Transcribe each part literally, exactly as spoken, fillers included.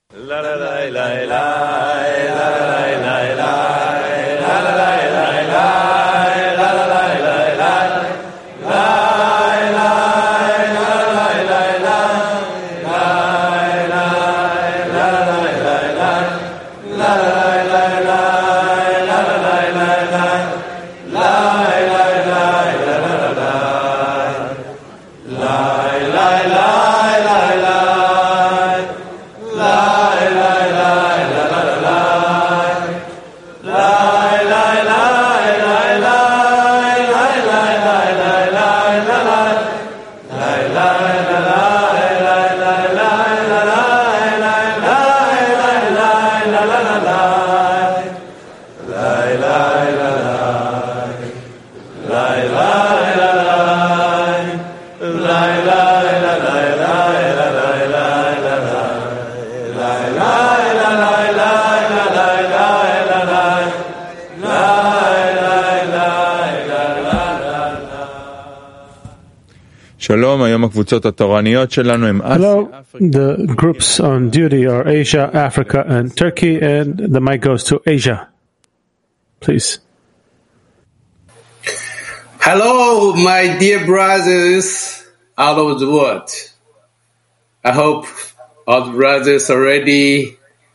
Hello, the groups on duty are Asia, Africa, and Turkey, and the mic goes to Asia. Please. Hello, my dear brothers all over the world. I hope all the brothers already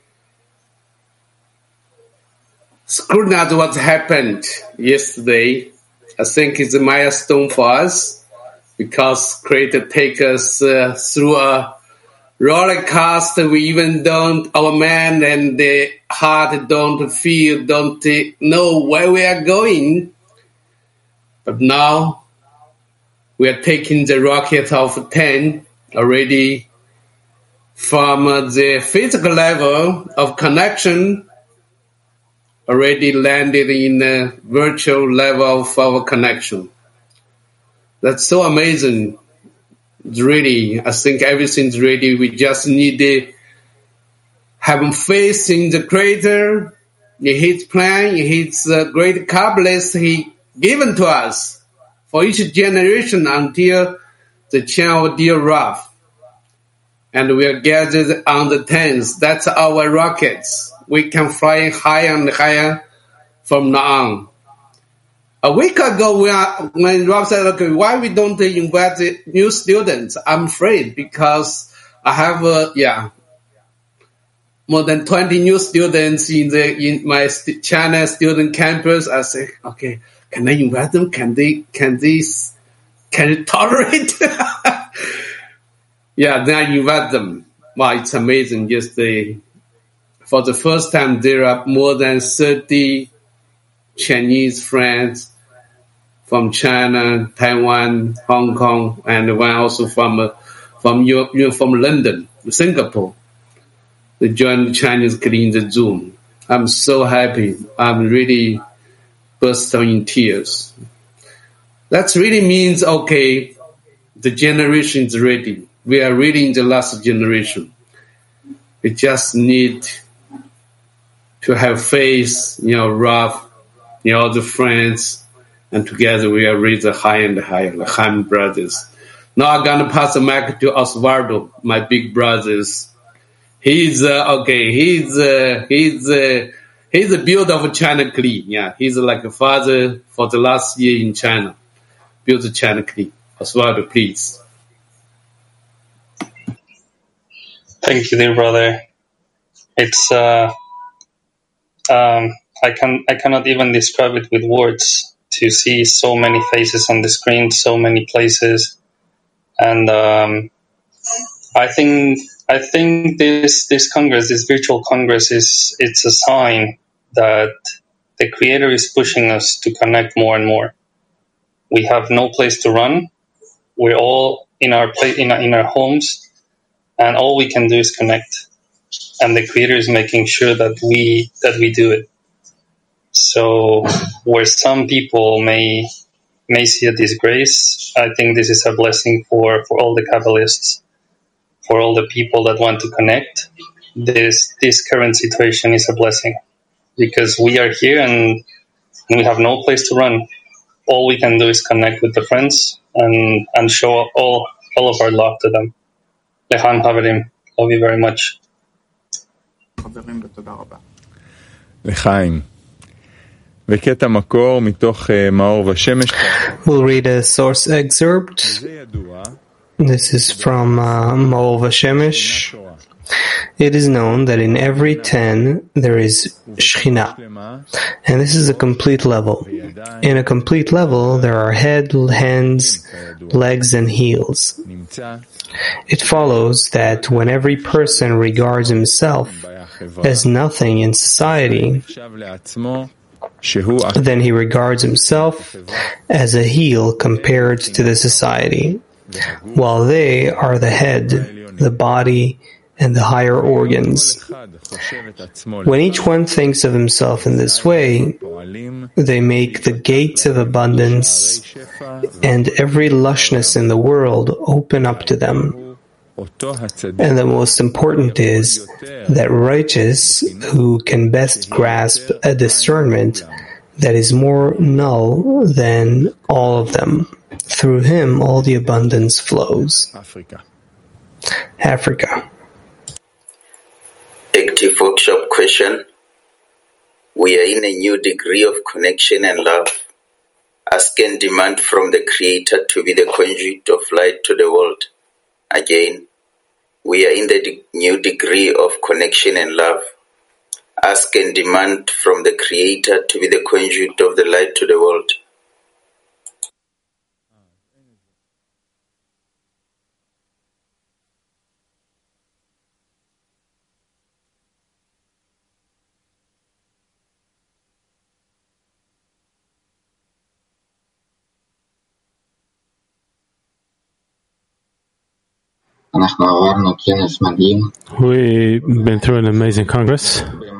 scrutinized what happened yesterday. I think it's a milestone for us, because Creator take us uh, through a roller coaster. We even don't, our mind and the heart don't feel, don't know where we are going. But now we are taking the rocket of ten already from uh, the physical level of connection, already landed in the virtual level of our connection. That's so amazing. It's really, I think everything's ready. We just need to have faith in the Creator, in His plan, in His uh, great catalyst He given to us for each generation until the channel dear Ralph. And we are gathered on the tenth. That's our rockets. We can fly higher and higher from now on. A week ago, we are, when Rob said, okay, why we don't invite new students? I'm afraid because I have, uh, yeah, more than twenty new students in the in my st- China student campus. I say, okay, can I invite them? Can they, can they, can they tolerate? Yeah, then I invite them. Wow, it's amazing. Yesterday, for the first time, there are more than thirty Chinese friends from China, Taiwan, Hong Kong, and one also from uh, from Europe, from London, Singapore. They joined the Chinese in the Zoom. I'm so happy. I'm really bursting in tears. That really means, okay, the generation is ready. We are really in the last generation. We just need to have faith, you know, Ralph, you know, all the friends, and together we are raised higher and higher, like Ham brothers. Now I'm going to pass the mic to Osvaldo, my big brothers. He's, uh, okay, he's, uh, he's, uh, he's a builder of China Clean. Yeah, he's like a father for the last year in China. Build the China Clean. Osvaldo, please. Thank you, dear brother. It's, uh, um, I can, I cannot even describe it with words. To see so many faces on the screen, so many places, and um, I think I think this this congress, this virtual congress, is it's a sign that the Creator is pushing us to connect more and more. We have no place to run. We're all in our pla- in our, in our homes, and all we can do is connect. And the Creator is making sure that we that we do it. So, where some people may may see a disgrace, I think this is a blessing for, for all the Kabbalists, for all the people that want to connect. This this current situation is a blessing because we are here and we have no place to run. All we can do is connect with the friends and, and show all all of our love to them. Lehan Haverim, love you very much. לחיים. וקטע מקור מתוך מאור ושמש. We'll read a source excerpt. This is from uh, Maor Vashemesh. It is known that in every ten there is Shekhinah, and this is a complete level. In a complete level, there are head, hands, legs, and heels. It follows that when every person regards himself as nothing in society, then he regards himself as a heel compared to the society, while they are the head, the body, and the higher organs. When each one thinks of himself in this way, they make the gates of abundance and every lushness in the world open up to them. And the most important is that righteous, who can best grasp a discernment that is more null than all of them. Through him all the abundance flows. Africa. Africa. Active workshop question. We are in a new degree of connection and love. Ask and demand from the Creator to be the conduit of light to the world. Again, we are in the de- new degree of connection and love. Ask and demand from the Creator to be the conduit of the light to the world. We've been through an amazing Congress. We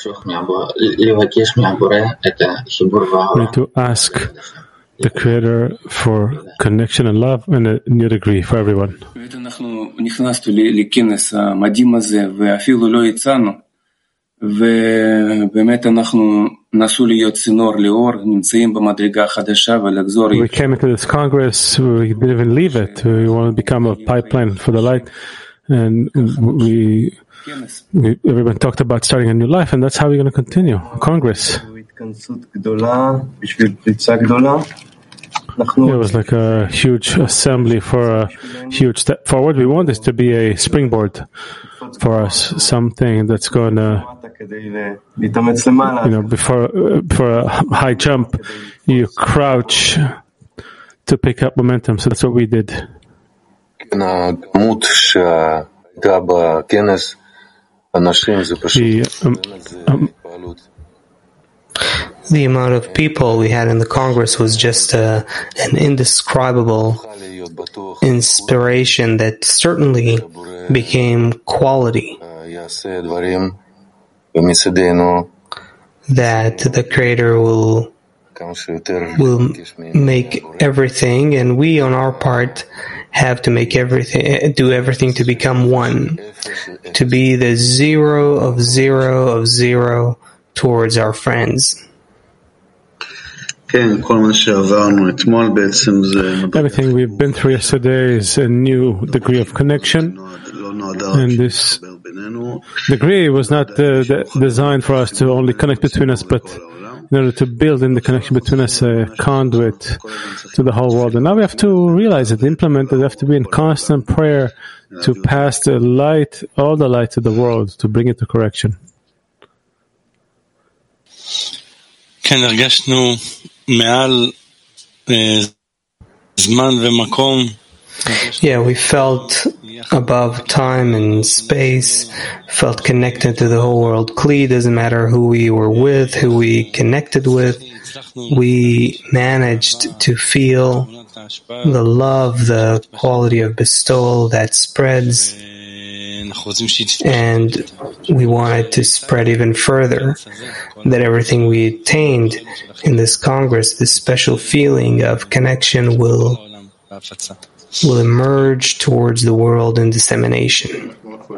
need to ask the Creator for connection and love and a new degree for everyone. ובאמת אנחנו נסו להיות צינור לאור, נמצאים במדרגה חדשה ולחזור. We came into this Congress, we didn't even leave it. We want to become a pipeline for the light, and we, we everyone talked about starting a new life, and that's how we're going to continue. Congress. It was like a huge assembly for a huge step forward. We want this to be a springboard for us, something that's going to, you know, before, before a high jump, you crouch to pick up momentum. So that's what we did. The, um, um, The amount of people we had in the Congress was just a, an indescribable inspiration that certainly became quality that the Creator will will make everything, and we on our part have to make everything, do everything to become one, to be the zero of zero of zero towards our friends. Everything we've been through yesterday is a new degree of connection, and this degree was not uh, the, designed for us to only connect between us, but in order to build in the connection between us a conduit to the whole world. And now we have to realize it, implement it, we have to be in constant prayer to pass the light, all the light to the world, to bring it to correction. כן, הרגשנו מעל זמן ומקום. Yeah, we felt above time and space, felt connected to the whole world. Kli, doesn't matter who we were with, who we connected with, we managed to feel the love, the quality of bestowal that spreads, and we wanted to spread even further, that everything we attained in this Congress, this special feeling of connection will will emerge towards the world in dissemination.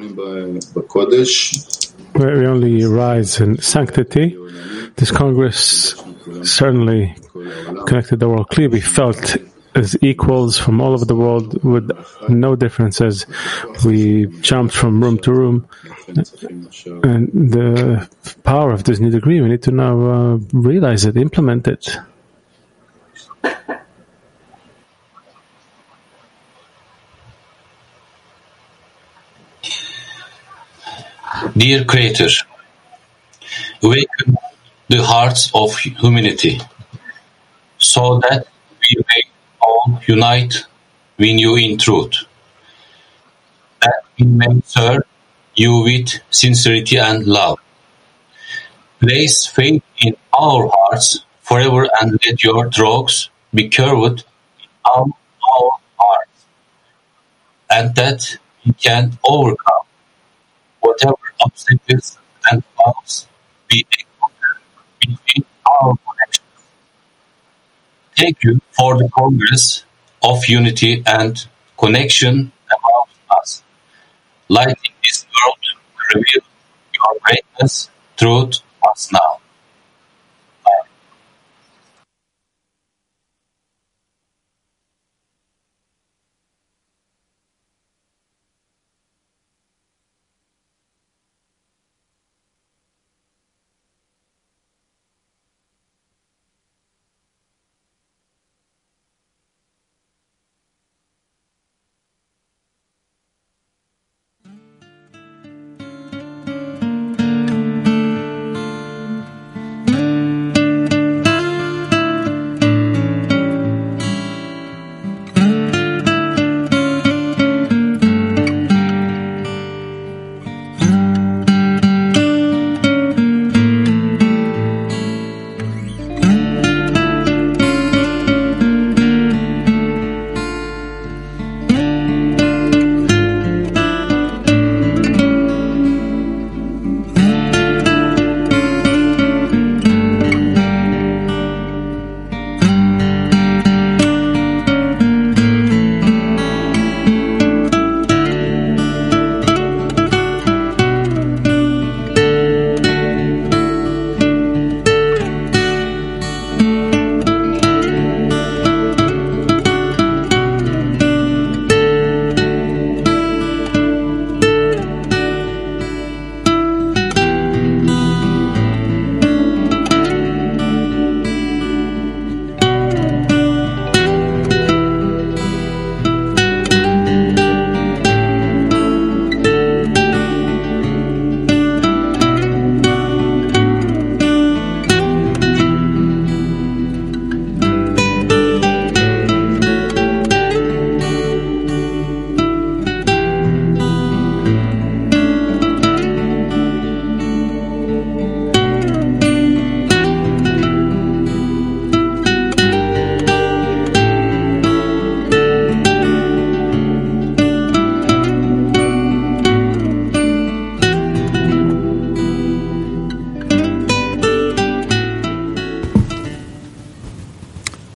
Where we only rise in sanctity, this Congress certainly connected the world clearly. We felt as equals from all over the world with no differences. We jumped from room to room And the power of this new degree, we need to now uh, realize it, implement it. Dear Creator, awaken the hearts of humanity so that we may all unite with you in truth, that we may serve you with sincerity and love. Place faith in our hearts forever and let your drugs be cured in all our hearts, and that we can overcome whatever obstacles and clouds we encounter between our connections. Thank you for the progress of unity and connection among us. Lighting this world, reveal your greatness through us now.